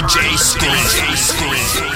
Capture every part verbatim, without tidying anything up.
J Scream.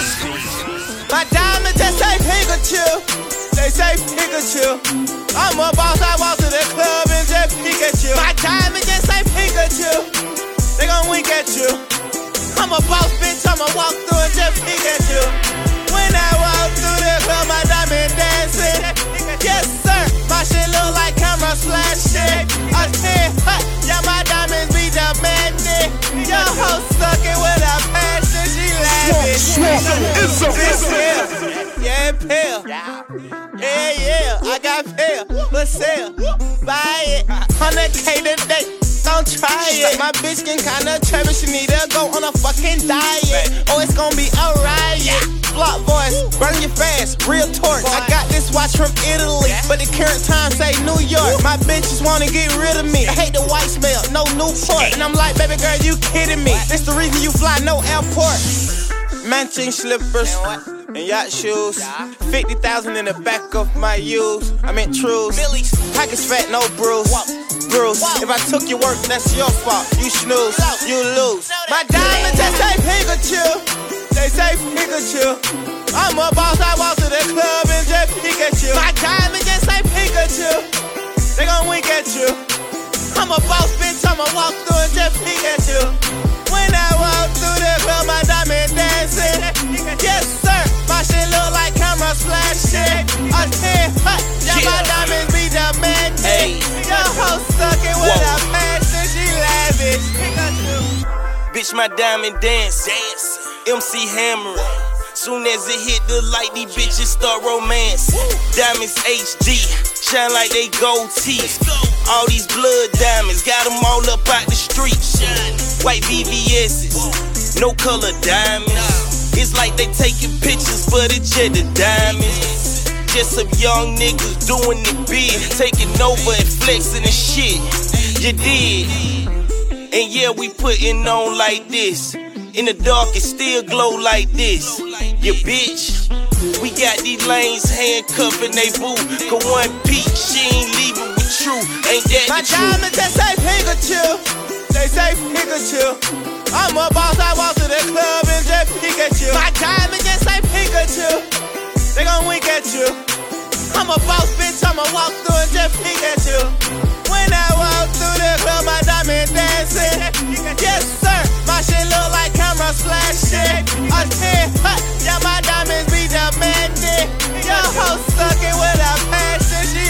My diamond just say Pikachu. They say Pikachu. I'm a boss, I walk to the club and just Pikachu. My diamond just say Pikachu. They gon' wink at you. I'm a boss, bitch, I'ma walk through and just Pikachu. When I walk through the club, my diamond dancing. Yes, sir, my shit look like camera flashing. I said, huh, yeah, my diamonds be demanding. Your hoe suckin' with a passion, she lavish. It's a This here, yeah, pill. Yeah, yeah, I got pill. Let's sell, buy it. one hundred K today, don't try it. My bitch can kinda travel, she need to go on a fucking diet. Oh, it's gonna be a riot. Block voice, burn your fast, real torque. I got this watch from Italy, but the current time say New York. My bitches wanna get rid of me. I hate the white smell, no Newport. And I'm like, baby girl, you kidding me? This the reason you fly, no airport. Matching slippers and yacht shoes. fifty thousand in the back of my U's. I meant trues. Package fat, no bruise. Bruce, if I took your work, that's your fault. You snooze, you lose. My diamond just say Pikachu. They say Pikachu. I'm a boss, I walk to the club and just Pikachu. My diamond just say Pikachu. They gon' wink at you. I'm a boss, bitch, I'ma walk through and just Pikachu. When I walk through the club, my diamond dancing. Yes, sir, my shit look like camera flashing. I said, huh, yeah, my diamonds be demanding. Your hoe suckin' with a passion, she lavish. Pikachu. Bitch, my diamond dance. M C hammering. Soon as it hit the light, these bitches start romance. Diamonds H D, shine like they gold teeth. All these blood diamonds, got them all up out the street. White V V S's, no color diamonds. It's like they taking pictures, but it's just the diamonds. Just some young niggas doing it big, taking over and flexing and shit. You did. And yeah, we putting on like this. In the dark, it still glow like this. You bitch. We got these lanes handcuffing they boo. Cause one peak, she ain't leaving with true. Ain't that my the truth? My diamond just say Pikachu. They say Pikachu. I'm a boss, I walk to the club and just Pikachu. My diamond just say Pikachu. They gon' wink at you. I'm a boss, bitch, I'ma walk through and just Pikachu. When I walk through the club, my diamond dancing. Yes, sir, my shit look like camera flashing. I said, huh, yeah, my diamonds be demanding. Your hoe suckin' with a passion, she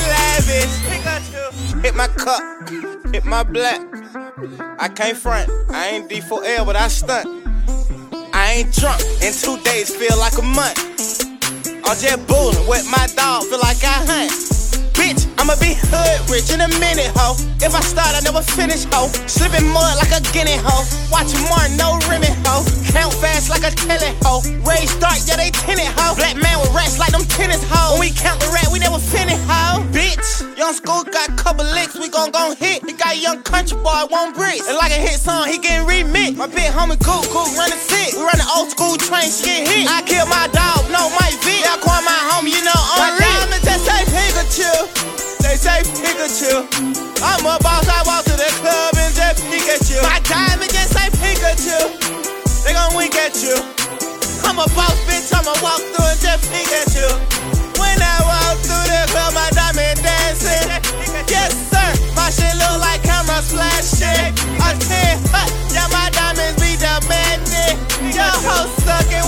lavish. Hit my cup, hit my black. I can't front, I ain't D four L, but I stunt. I ain't drunk, in two days feel like a month. I'm just bullin' with my dog, feel like I hunt. Bitch, I'ma be hood rich in a minute, ho. If I start, I never finish, ho. Slipping mud like a guinea, ho. Watching Martin, no rimming, ho. Count fast like a telly, ho. Raise dark, yeah, they tinted, ho. Black man with rats like them tennis, ho. When we count the rat, we never finish, ho. Bitch, young school got couple licks, we gon' gon' hit. He got a young country boy, one bricks. And like a hit song, he getting remixed. My big homie Goop, Goop running sick. We run the old school train, she get hit. I kill my dog, no Mike V. Yeah, I call my homie, you know, I'm my diamond just say Pikachu. They say Pikachu. I'm a boss, I walk to the club and just Pikachu. My diamond just say Pikachu. They gon' wink at you. I'm a boss, bitch, I'ma walk through and just Pikachu. When I walk through the club, my diamond dancing. Yes, sir, my shit look like camera flashing. I said, huh, yeah, my diamonds be demanding. Your hoe suckin'